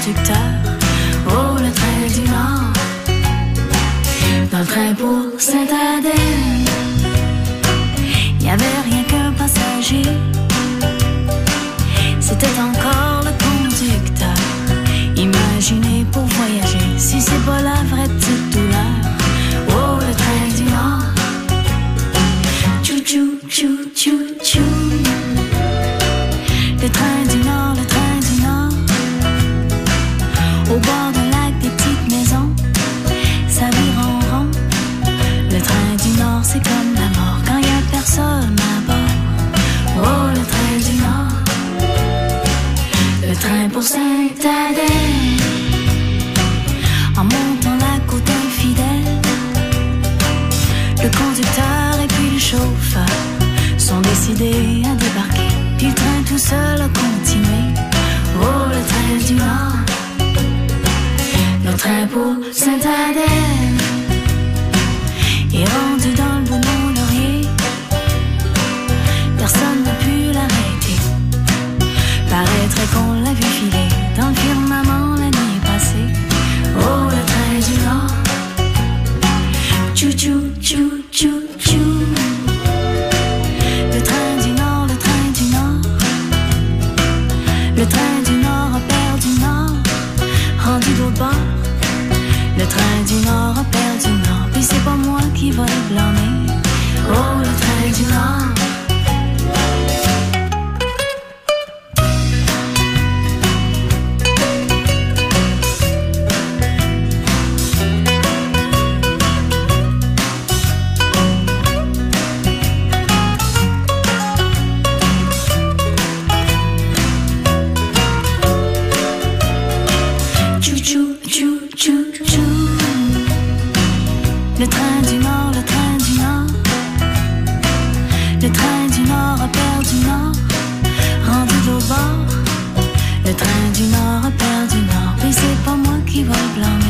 conducteur. Oh, le train du Nord. Dans le train pour Sainte-Adèle, y avait rien qu'un passager. C'était encore le conducteur. Imaginez pour voyager, si c'est pas la vraie petite douleur. Oh, le train du Nord. Tchou, tchou, tchou, tchou. Le train du Nord, le train du Nord. Au bord d'un lac, des petites maisons, ça vire en rond. Le train du Nord, c'est comme la mort quand y a personne à bord. Oh, le train du Nord. Le train pour Sainte-Adèle. En montant la côte infidèle, le conducteur et puis le chauffeur sont décidés à débarquer. Puis le train tout seul a continué. Oh, le train du Nord. Le train pour Sainte-Adèle est rendu dans le Bouillon-Laurier. Personne n'a pu l'arrêter. Paraîtrait qu'on l'a vu filer dans le firmament la nuit passée. Oh, le train du Nord. Tchou, tchou, tchou, tchou, tchou. Le train du Nord, le train du Nord. Le train du Nord a perdu Nord, rendu d'autre bord. Le train du Nord a perdu Nord, puis c'est pas moi qui va le blâmer. Oh, le train du Nord. Le train du Nord, le train du Nord. Le train du Nord a perdu Nord, rendu de l'autre bord. Le train du Nord a perdu Nord, mais c'est pas moi qui va le blâmer.